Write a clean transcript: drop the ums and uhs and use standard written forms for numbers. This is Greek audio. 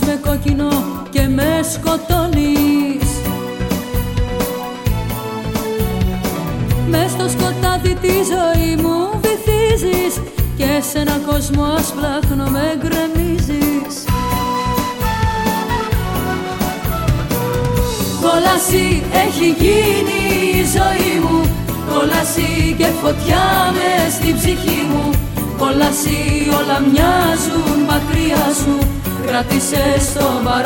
με κόκκινο και με σκοτώνεις. Μες στο σκοτάδι τη ζωή μου βυθίζεις και σε έναν κόσμο ασπλάχνο με γκρεμίζεις. Κόλαση έχει γίνει η ζωή μου, κόλαση και φωτιά μες στην ψυχή μου. Κόλαση όλα μοιάζουν μακριά σου, κράτησες το παρόν.